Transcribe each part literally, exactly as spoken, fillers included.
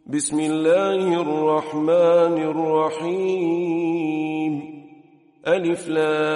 بسم الله الرحمن الرحيم. ألف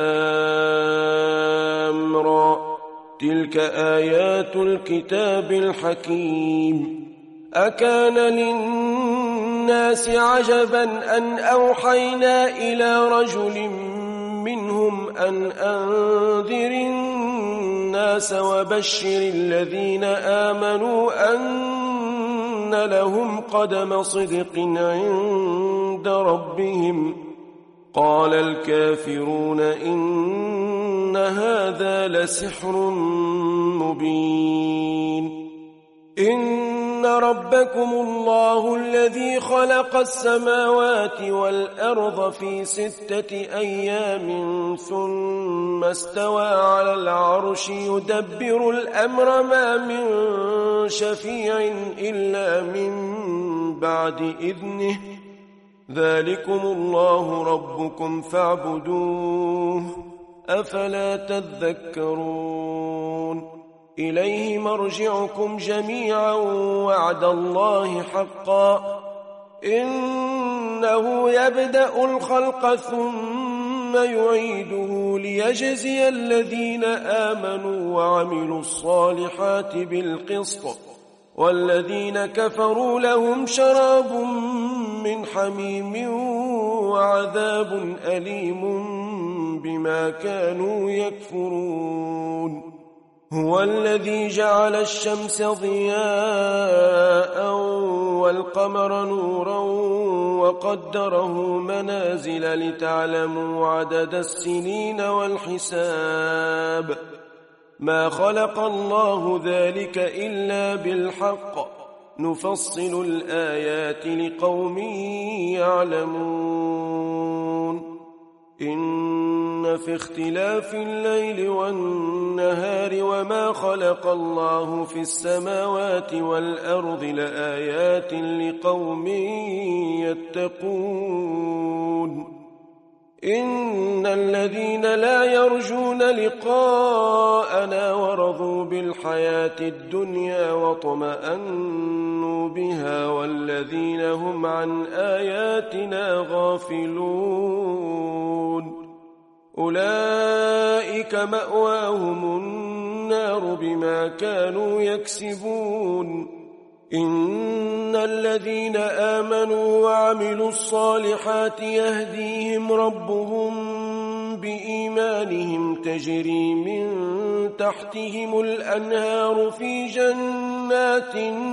لام را، تلك آيات الكتاب الحكيم. أكان للناس عجبا أن أوحينا إلى رجل منهم أن أنذر الناس وبشر الذين آمنوا أن لهم قدم صدق عند ربهم. قال الكافرون إن هذا لسحر مبين. إن ربكم الله الذي خلق السماوات والأرض في ستة أيام ثم استوى على العرش يدبر الأمر ما من شفيع إلا من بعد إذنه. ذلكم الله ربكم فاعبدوه أفلا تذكرون. إليه مرجعكم جميعا وعد الله حقا. إنه يبدأ الخلق ثم يعيده ليجزي الذين آمنوا وعملوا الصالحات بالقسط، والذين كفروا لهم شراب من حميم وعذاب أليم بما كانوا يكفرون. هو الذي جعل الشمس ضياء والقمر نورا وقدره منازل لتعلموا عدد السنين والحساب. ما خلق الله ذلك إلا بالحق، نفصل الآيات لقوم يعلمون. إن في اختلاف الليل والنهار وما خلق الله في السماوات والأرض لآيات لقوم يتقون. إن الذين لا يرجون لقاءنا ورضوا بالحياة الدنيا واطمأنوا بها والذين هم عن آياتنا غافلون أولئك مأواهم النار بما كانوا يكسبون. إن الذين آمنوا وعملوا الصالحات يهديهم ربهم بإيمانهم تجري من تحتهم الأنهار في جنات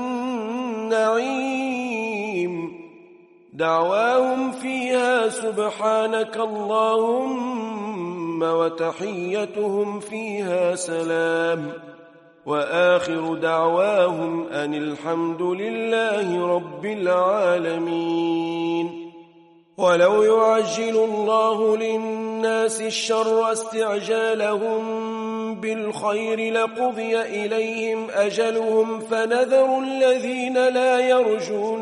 النعيم. دعواهم فيها سبحانك اللهم وتحيتهم فيها سلام، وآخر دعواهم أن الحمد لله رب العالمين. ولو يعجل الله للناس الشر استعجالهم بالخير لقضي إليهم أجلهم فنذر الذين لا يرجون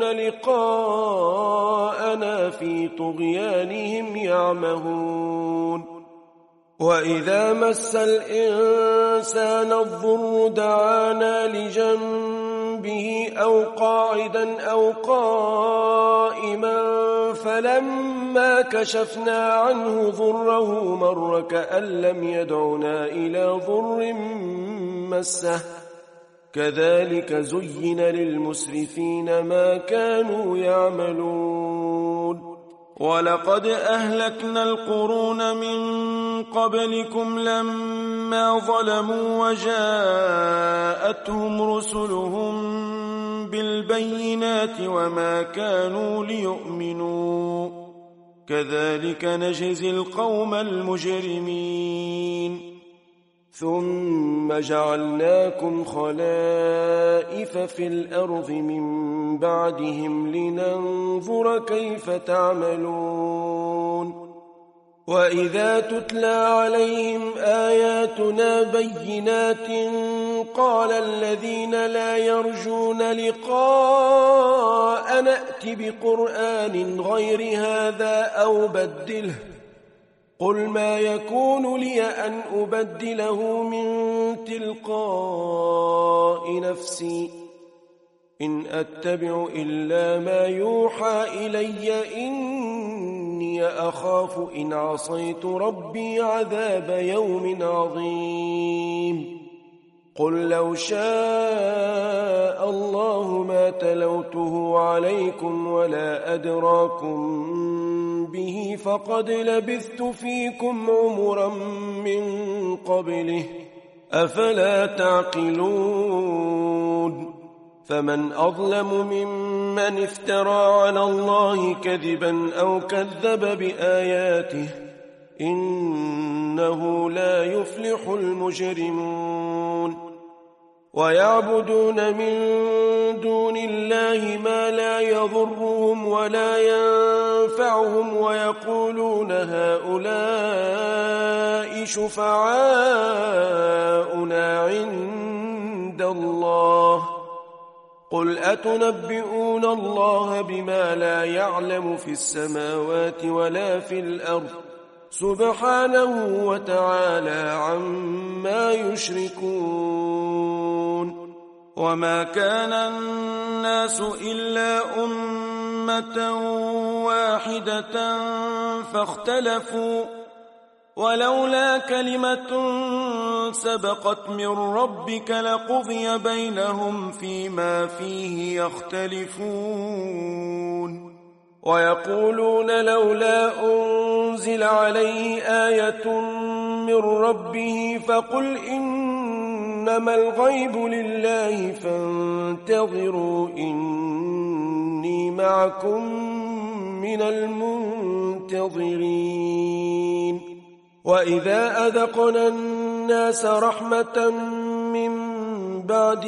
لقاءنا في طغيانهم يعمهون. وإذا مس الإنسان الضر دعانا لجنبه أو قاعدا أو قائما فلما كشفنا عنه ضره مر كأن لم يدعنا إلى ضر مسه. كذلك زين للمسرفين ما كانوا يعملون. ولقد أهلكنا القرون من قبلكم لما ظلموا وجاءتهم رسلهم بالبينات وما كانوا ليؤمنوا. كذلك نجزي القوم المجرمين. ثم جعلناكم خلائف في الأرض من بعدهم لننظر كيف تعملون. وإذا تتلى عليهم آياتنا بينات قال الذين لا يرجون لقاء نأت بقرآن غير هذا أو بدله. قل ما يكون لي أن أبدله من تلقاء نفسي إن أتبع إلا ما يوحى إلي إني أخاف إن عصيت ربي عذاب يوم عظيم قل لو شاء الله ما تلوته عليكم ولا أدراكم به فقد لبثت فيكم عمرا من قبله أفلا تعقلون فمن أظلم ممن افترى على الله كذبا أو كذب بآياته إنه لا يفلح المجرمون ويعبدون من دون الله ما لا يضرهم ولا ينفعهم ويقولون هؤلاء شفعاؤنا عند الله قل أتنبئون الله بما لا يعلم في السماوات ولا في الأرض سبحانه وتعالى عما يشركون وما كان الناس إلا أمة واحدة فاختلفوا ولولا كلمة سبقت من ربك لقضي بينهم فيما فيه يختلفون ويقولون لولا أنزل عليه آية من ربه فقل إنما الغيب لله فانتظروا إني معكم من المنتظرين وإذا أذقنا الناس رحمة من بعد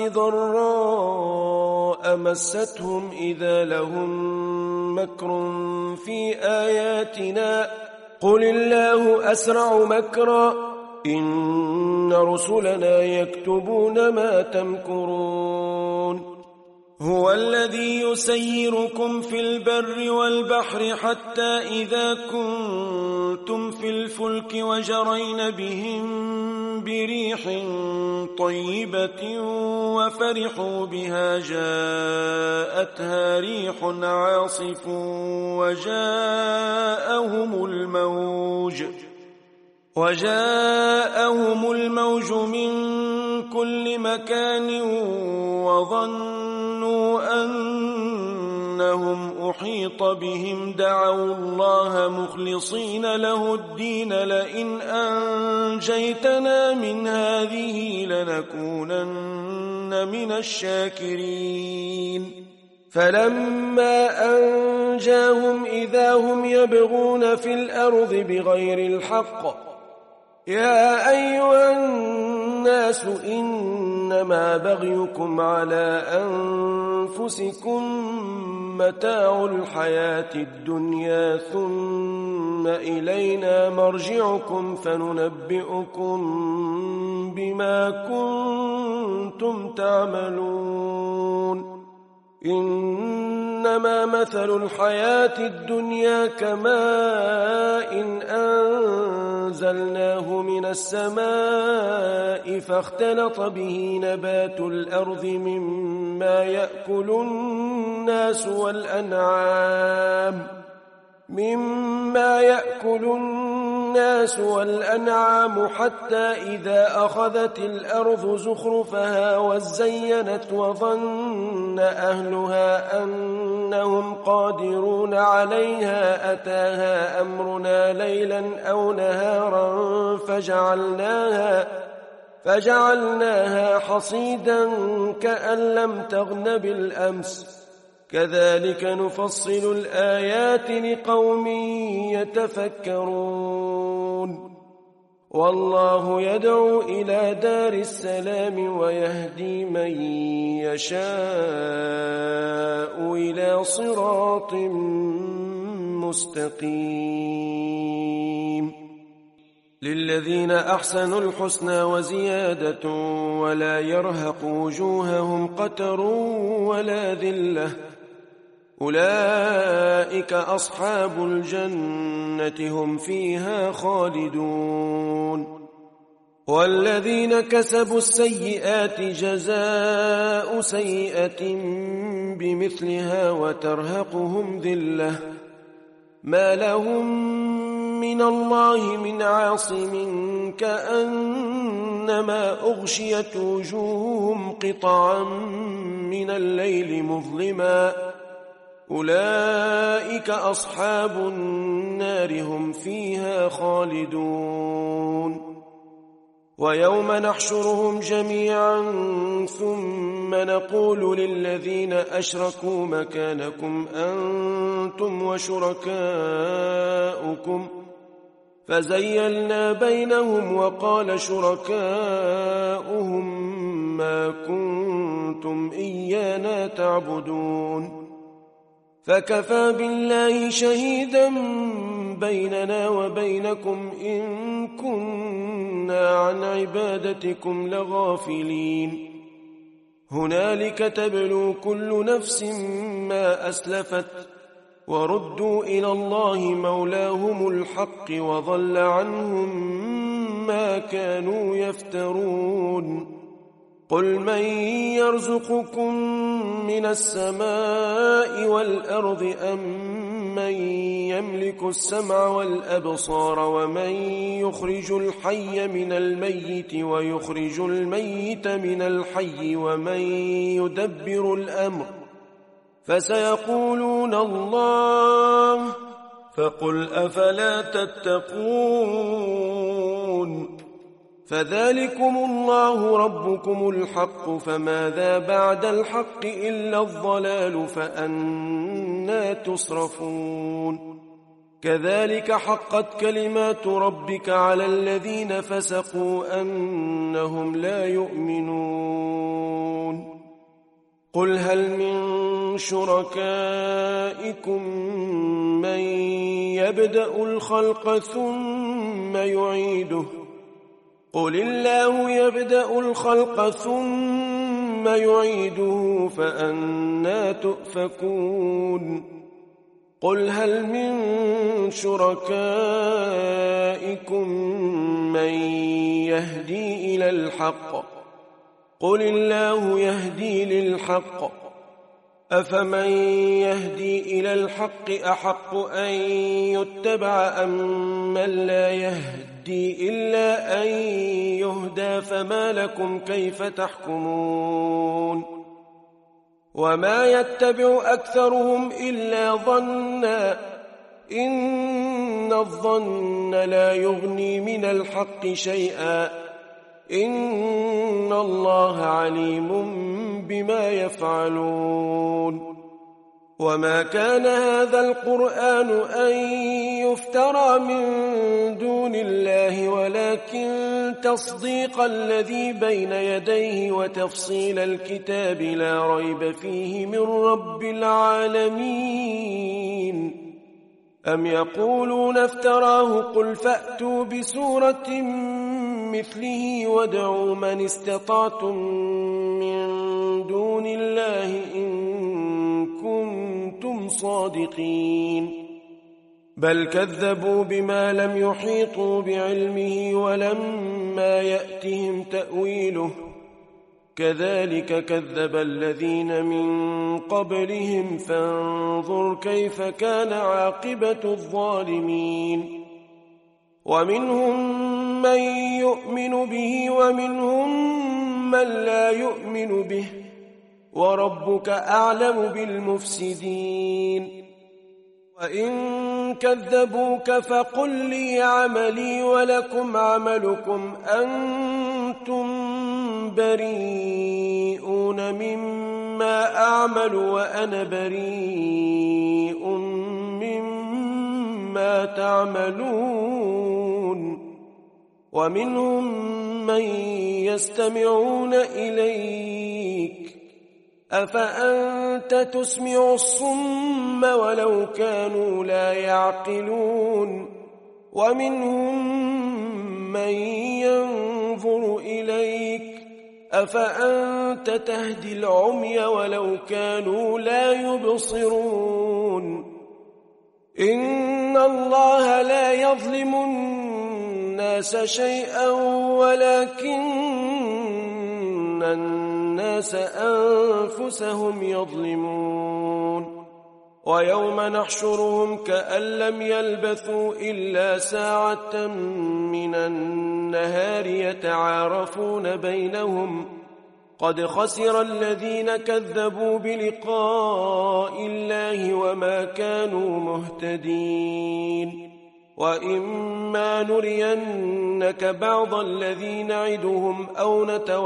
ضراء مستهم إذا لهم مكر في آياتنا قل الله أسرع مكرا إن رسلنا يكتبون ما تمكرون هو الذي يسيركم في البر والبحر حتى إذا كنتم في الفلك وجرين بهم بريح طيبة وفرحوا بها جاءتها ريح عاصف وجاءهم الموج وجاءهم الموج من كل مكان وظنوا أنهم أحيط بهم دعوا الله مخلصين له الدين لئن أنجيتنا من هذه لنكونن من الشاكرين فلما أنجاهم إذا هم يبغون في الأرض بغير الحق يا أيها الناس إنما بغيكم على أنفسكم متاع الحياة الدنيا ثم إلينا مرجعكم فننبئكم بما كنتم تعملون إنما مثل الحياة الدنيا كماء إن أنزلناه من السماء فاختلط به نبات الأرض مما يأكل الناس والأنعام مما يأكل الناس والأنعام حتى إذا أخذت الأرض زخرفها وزينت وظن أهلها أنهم قادرون عليها أتاها أمرنا ليلا أو نهارا فجعلناها فجعلناها حصيدا كأن لم تغن بالأمس كذلك نفصل الآيات لقوم يتفكرون والله يدعو إلى دار السلام ويهدي من يشاء إلى صراط مستقيم للذين أحسنوا الحسنى وزيادة ولا يرهق وجوههم قتر ولا ذلة أولئك أصحاب الجنة هم فيها خالدون والذين كسبوا السيئات جزاء سيئة بمثلها وترهقهم ذلة ما لهم من الله من عاصم كأنما أغشيت وجوههم قطعا من الليل مظلما أولئك أصحاب النار هم فيها خالدون ويوم نحشرهم جميعا ثم نقول للذين أشركوا مكانكم أنتم وشركاؤكم فزيلنا بينهم وقال شركاؤهم ما كنتم إيانا تعبدون فكفى بالله شهيدا بيننا وبينكم إن كنا عن عبادتكم لغافلين هنالك تبلو كل نفس ما أسلفت وردوا إلى الله مولاهم الحق وضل عنهم ما كانوا يفترون قل من يرزقكم من السماء والأرض أم من يملك السمع والأبصار ومن يخرج الحي من الميت ويخرج الميت من الحي ومن يدبر الأمر فسيقولون الله فقل أفلا تتقون فذلكم الله ربكم الحق فماذا بعد الحق إلا الضلال فأنى تصرفون كذلك حقت كلمات ربك على الذين فسقوا أنهم لا يؤمنون قل هل من شركائكم من يبدأ الخلق ثم يعيده قل الله يبدأ الخلق ثم يعيده فأنى تؤفكون قل هل من شركائكم من يهدي إلى الحق قل الله يهدي للحق أفمن يهدي إلى الحق أحق أن يتبع أم من لا يهدي إلا أن يهدى فما لكم كيف تحكمون وما يتبع أكثرهم إلا ظنا إن الظن لا يغني من الحق شيئا إن الله عليم بما يفعلون وما كان هذا القرآن أن يفترى من دون الله ولكن تصديق الذي بين يديه وتفصيل الكتاب لا ريب فيه من رب العالمين أم يقولون افتراه قل فأتوا بسورة مثله وادعوا من استطعتم من دون الله إن كنتم صادقين بل كذبوا بما لم يحيطوا بعلمه ولما يأتهم تأويله كذلك كذب الذين من قبلهم فانظر كيف كان عاقبة الظالمين ومنهم من يؤمن به ومنهم من لا يؤمن به وربك أعلم بالمفسدين وإن كذبوك فقل لي عملي ولكم عملكم أنتم بريئون مما أعمل وأنا بريء مما تعملون ومنهم من يستمعون إليك أفأنت تسمع الصم ولو كانوا لا يعقلون ومنهم من ينظر إليك أفأنت تهدي العمي ولو كانوا لا يبصرون إن الله لا يظلم الناس شيئا ولكن الناس أنفسهم يظلمون ويوم نحشرهم كأن لم يلبثوا إلا ساعة من النهار يتعارفون بينهم قد خسر الذين كذبوا بلقاء الله وما كانوا مهتدين وإما نرينك بعض الذي نعدهم أو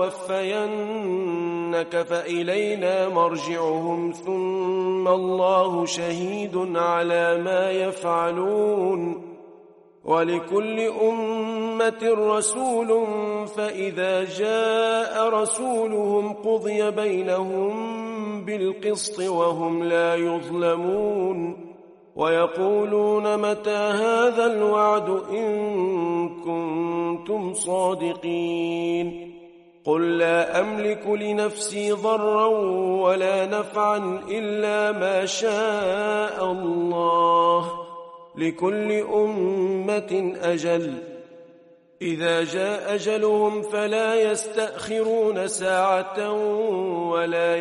نتوفينك فإلينا مرجعهم ثم الله شهيد على ما يفعلون ولكل أمة رسول فإذا جاء رسولهم قضي بينهم بالقسط وهم لا يظلمون ويقولون متى هذا الوعد إن كنتم صادقين قل لا أملك لنفسي ضرا ولا نفعا إلا ما شاء الله لكل أمة أجل إذا جاء أجلهم فلا يستأخرون ساعة ولا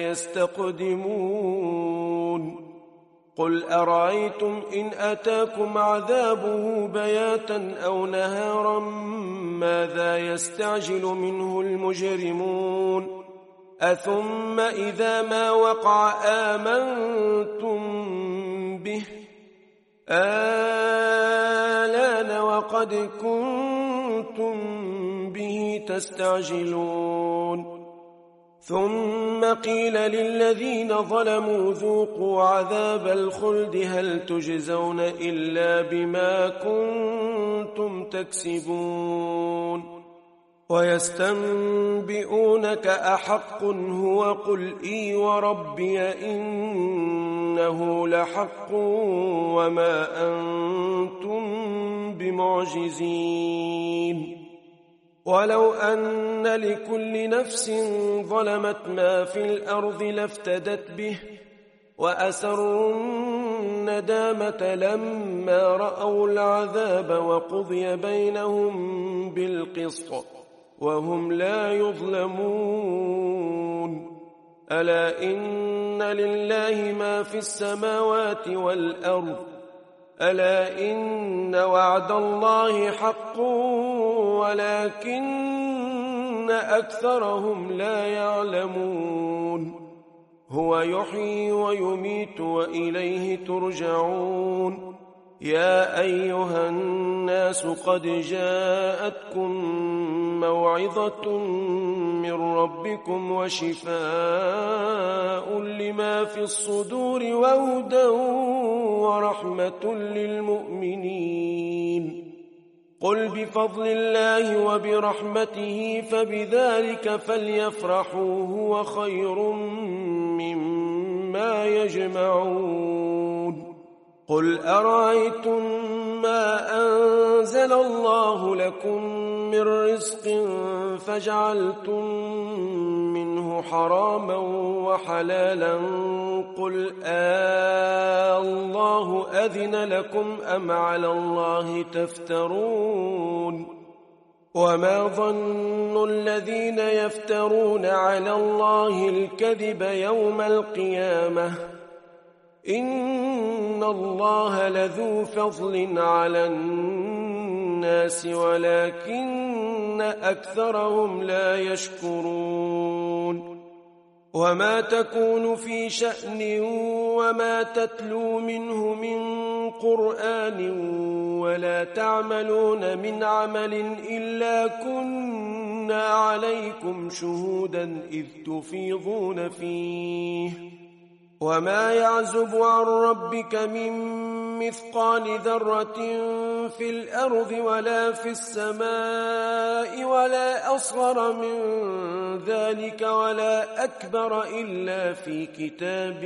يستقدمون قل أرأيتم إن أتاكم عذابه بياتا أو نهارا ماذا يستعجل منه المجرمون أثم إذا ما وقع آمنتم به آلان وقد كنتم به تستعجلون ثم قيل للذين ظلموا ذوقوا عذاب الخلد هل تجزون إلا بما كنتم تكسبون ويستنبئونك أحق هو قل إي وربي إنه لحق وما أنتم بمعجزين ولو أن لكل نفس ظلمت ما في الأرض لافتدت به وأسروا الندامة لما رأوا العذاب وقضي بينهم بالقسط وهم لا يظلمون ألا إن لله ما في السماوات والأرض ألا إن وعد الله حق ولكن أكثرهم لا يعلمون هو يحيي ويميت وإليه ترجعون يا أيها الناس قد جاءتكم موعظة من ربكم وشفاء لما في الصدور وهدى ورحمة للمؤمنين قل بفضل الله وبرحمته فبذلك فليفرحوا هو خير مما يجمعون قل أرأيتم ما أنزل الله لكم من رزق فجعلتم منه حراما وحلالا قل آه الله أذن لكم أم على الله تفترون وما ظن الذين يفترون على الله الكذب يوم القيامة إن الله لذو فضل على الناس ولكن أكثرهم لا يشكرون وما تكون في شأن وما تتلو منه من قرآن ولا تعملون من عمل إلا كنا عليكم شهودا إذ تفيضون فيه وما يعزب عن ربك من مثقال ذرة في الأرض ولا في السماء ولا أصغر من ذلك ولا أكبر إلا في كتاب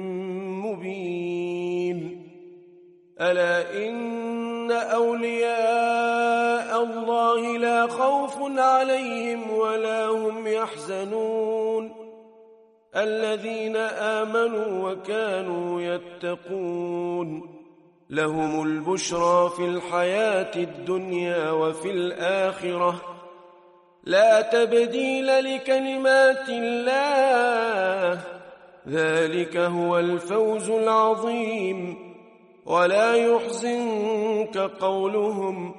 مبين ألا إن أولياء الله لا خوف عليهم ولا هم يحزنون الذين آمنوا وكانوا يتقون لهم البشرى في الحياة الدنيا وفي الآخرة لا تبديل لكلمات الله ذلك هو الفوز العظيم. ولا يحزنك قولهم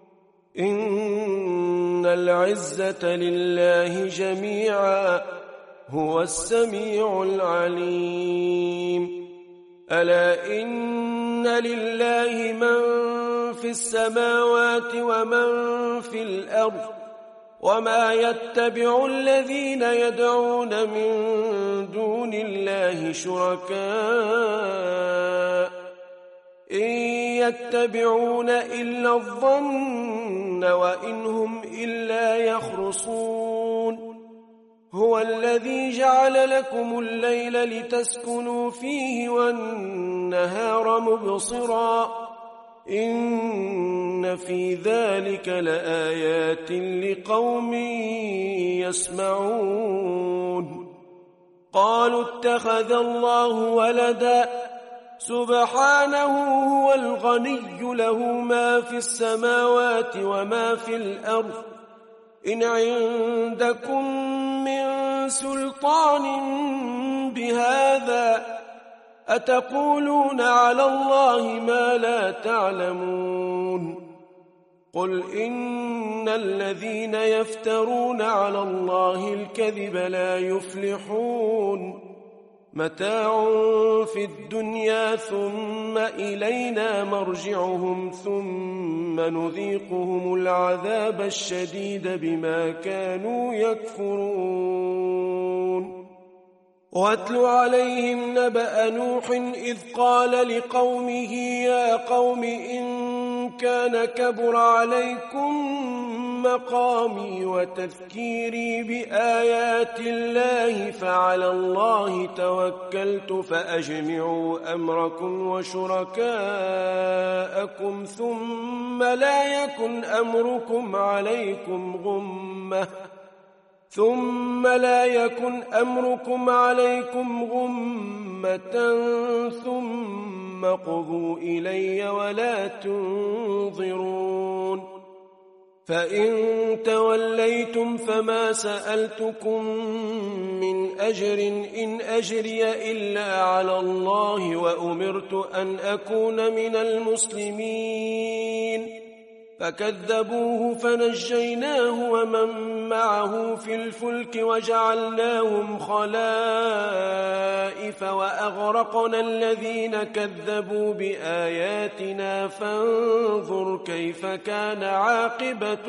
إن العزة لله جميعا هو السميع العليم. ألا إن لله من في السماوات ومن في الأرض وما يتبع الذين يدعون من دون الله شركاء إن يتبعون إلا الظن وإن هم إلا يخرصون. هو الذي جعل لكم الليل لتسكنوا فيه والنهار مبصرا إن في ذلك لآيات لقوم يسمعون. قالوا اتخذ الله ولدا سبحانه هو الغني له ما في السماوات وما في الأرض إن عندكم من سلطان بهذا أتقولون على الله ما لا تعلمون. قل إن الذين يفترون على الله الكذب لا يفلحون. متاع في الدنيا ثم إلينا مرجعهم ثم نذيقهم العذاب الشديد بما كانوا يكفرون. واتل عليهم نبأ نوح إذ قال لقومه يا قوم إن كان كبر عليكم مقامي وتذكيري بآيات الله فعلى الله توكلت فأجمعوا أمركم وشركاءكم ثم لا يكن أمركم عليكم غمة ثم لا يكن أمركم عليكم غمة ثم قضوا إلي ولا تنظرون. فإن توليتم فما سألتكم من أجر إن أجري إلا على الله وأمرت أن أكون من المسلمين. فكذبوه فنجيناه ومن معه في الفلك وجعلناهم خلائف وأغرقنا الذين كذبوا بآياتنا فانظر كيف كان عاقبة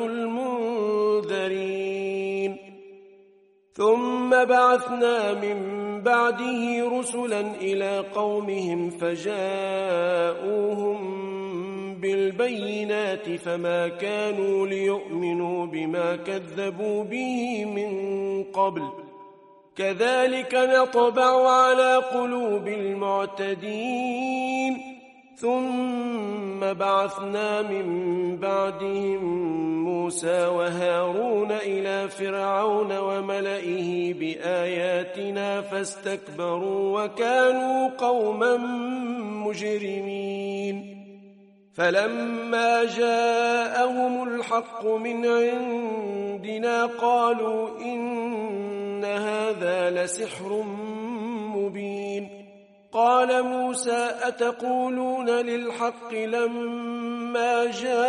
المنذرين. ثم بعثنا من بعده رسلا إلى قومهم فجاءوهم بالبينات فما كانوا ليؤمنوا بما كذبوا به من قبل كذلك نطبع على قلوب المعتدين. ثم بعثنا من بعدهم موسى وهارون إلى فرعون وملئه بآياتنا فاستكبروا وكانوا قوما مجرمين. فلما جاءهم الحق من عندنا قالوا إن هذا لسحر مبين. قال موسى أتقولون للحق لما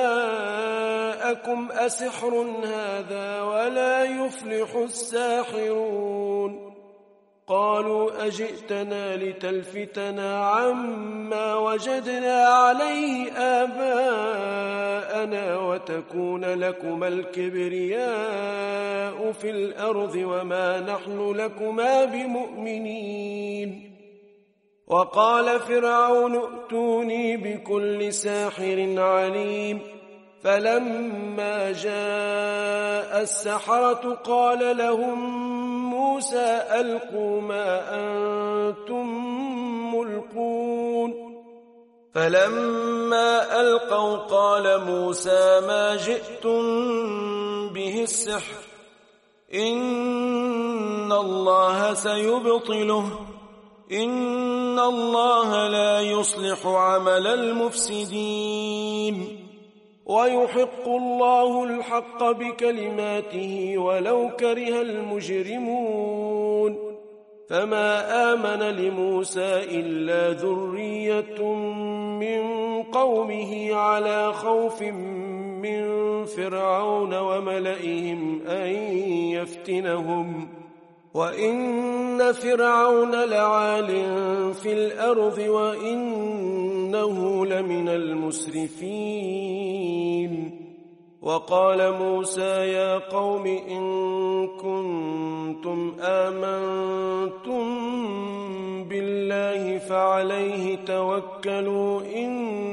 جاءكم أسحر هذا ولا يفلح الساحرون. قالوا أجئتنا لتلفتنا عما وجدنا عليه آباءنا وتكون لكما الكبرياء في الأرض وما نحن لكما بمؤمنين. وقال فرعون ائتوني بكل ساحر عليم. فلما جاء السحرة قال لهم موسى ألقوا ما أنتم ملقون. فلما ألقوا قال موسى ما جئتم به السحر إن الله سيبطله إن الله لا يصلح عمل المفسدين. ويحق الله الحق بكلماته ولو كره المجرمون. فما آمن لموسى إلا ذرية من قومه على خوف من فرعون وملئهم أن يفتنهم، وإن فرعون لعال في الأرض وإنه لمن المسرفين. وقال موسى يا قوم إن كنتم آمنتم بالله فعليه توكلوا إن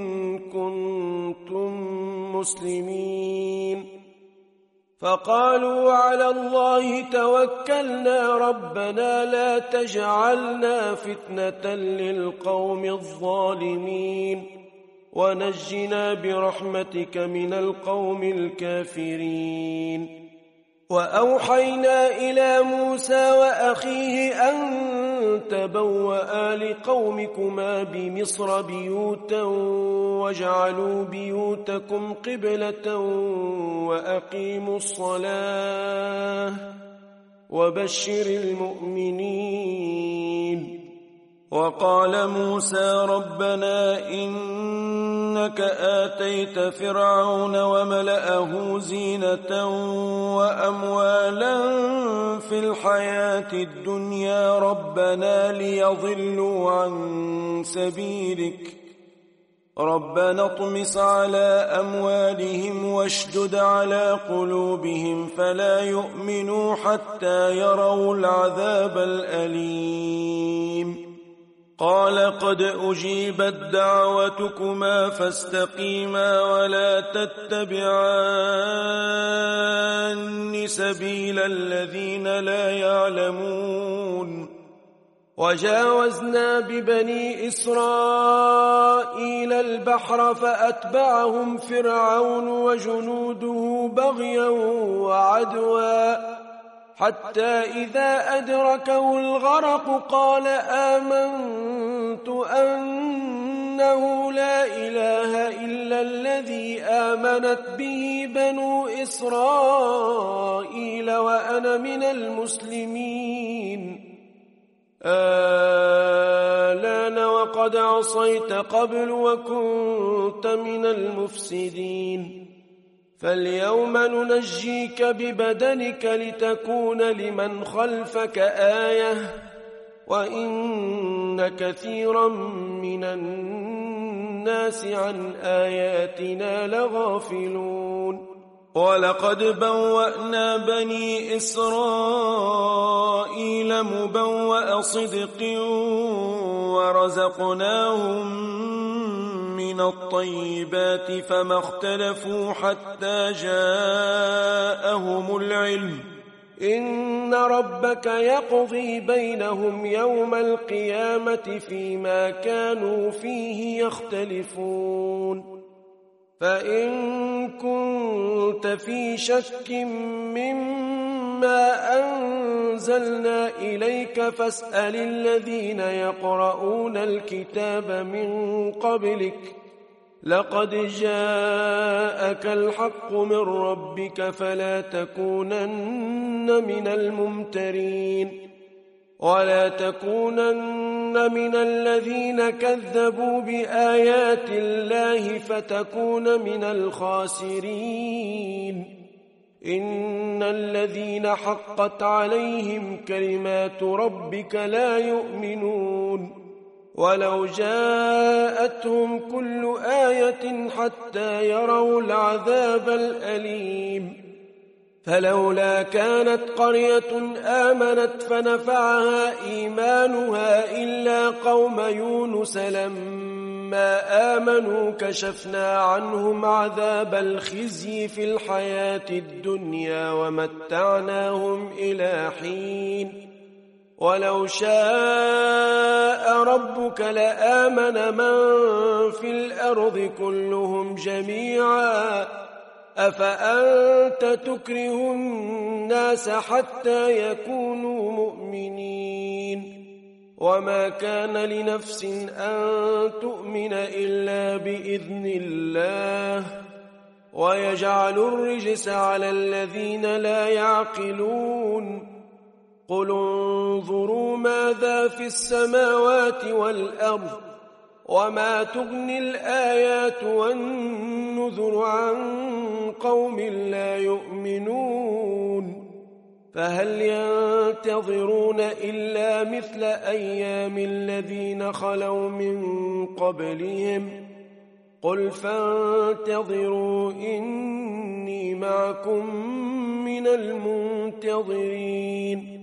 كنتم مسلمين. فقالوا على الله توكلنا ربنا لا تجعلنا فتنة للقوم الظالمين ونجنا برحمتك من القوم الكافرين. وأوحينا إلى موسى وأخيه أن تبوأ لقومكما بمصر بيوتا واجعلوا بيوتكم قبلة وأقيموا الصلاة وبشر المؤمنين. وقال موسى ربنا إنك آتيت فرعون وملأه زينة وأموالا في الحياة الدنيا ربنا ليضلوا عن سبيلك ربنا اطمس على أموالهم واشدد على قلوبهم فلا يؤمنوا حتى يروا العذاب الأليم. قال قد أجيبت دعوتكما فاستقيما ولا تتبعان سبيل الذين لا يعلمون. وجاوزنا ببني إسرائيل البحر فأتبعهم فرعون وجنوده بغيا وعدوا حتى إذا أدركه الغرق قال آمنت أنه لا إله إلا الذي آمنت به بنو إسرائيل وأنا من المسلمين. آلان وقد عصيت قبل وكنت من المفسدين. فاليوم ننجيك ببدنك لتكون لمن خلفك آية وإن كثيرا من الناس عن آياتنا لغافلون. ولقد بوأنا بني إسرائيل مبوأ صدق ورزقناهم من الطيبات فما اختلفوا حتى جاءهم العلم إن ربك يقضي بينهم يوم القيامة فيما كانوا فيه يختلفون. فإن كنت في شك مما أنزلنا إليك فاسأل الذين يقرؤون الكتاب من قبلك لقد جاءك الحق من ربك فلا تكونن من الممترين ولا تكونن من الذين كذبوا بآيات الله فتكون من الخاسرين. إن الذين حقت عليهم كلمات ربك لا يؤمنون ولو جاءتهم كل آية حتى يروا العذاب الأليم. فلولا كانت قرية آمنت فنفعها إيمانها إلا قوم يونس لما آمنوا كشفنا عنهم عذاب الخزي في الحياة الدنيا ومتعناهم إلى حين. ولو شاء ربك لآمن من في الأرض كلهم جميعا أفأنت تكره الناس حتى يكونوا مؤمنين وما كان لنفس أن تؤمن إلا بإذن الله ويجعل الرجس على الذين لا يعقلون قل انظروا ماذا في السماوات والأرض وما تغني الآيات والنذر عن قوم لا يؤمنون فهل ينتظرون إلا مثل أيام الذين خلوا من قبلهم قل فانتظروا إني معكم من المنتظرين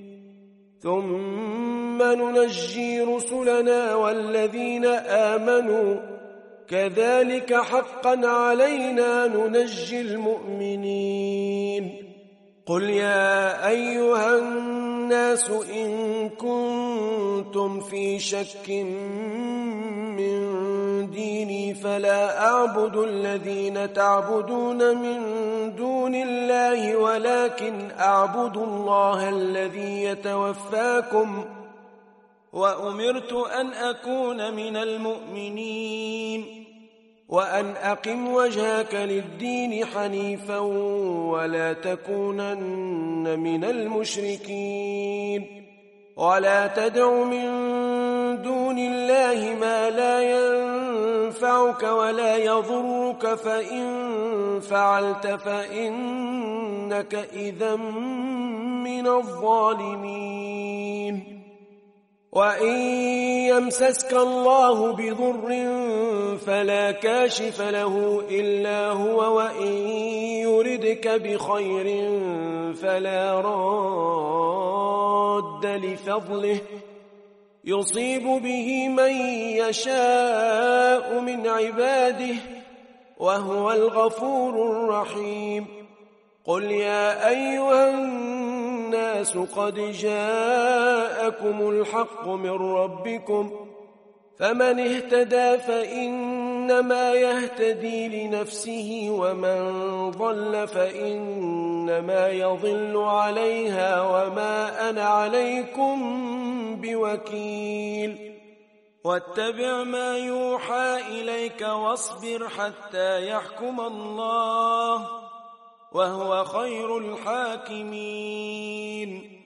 ثم ننجي رسلنا والذين آمنوا كذلك حقا علينا ننجي المؤمنين قل يا أيها الناس إن كنتم في شك من ديني فلا أعبد الذين تعبدون من دون الله ولكن أعبد الله الذي يتوفاكم وأمرت أن أكون من المؤمنين وأن أقم وجهك للدين حنيفا ولا تكونن من المشركين ولا تدع من دون الله ما لا ينفعك ولا يضرك فإن فعلت فإنك إذا من الظالمين وإن يمسسك الله بضر فلا كاشف له إلا هو وإن يردك بخير فلا راد لفضله يصيب به من يشاء من عباده وهو الغفور الرحيم قل يا أيها الناس قد جاءكم الحق من ربكم فمن اهتدى فإنما يهتدي لنفسه ومن ضل فإنما يضل عليها وما أنا عليكم بوكيل واتبع ما يوحى إليك واصبر حتى يحكم الله وهو خير الحاكمين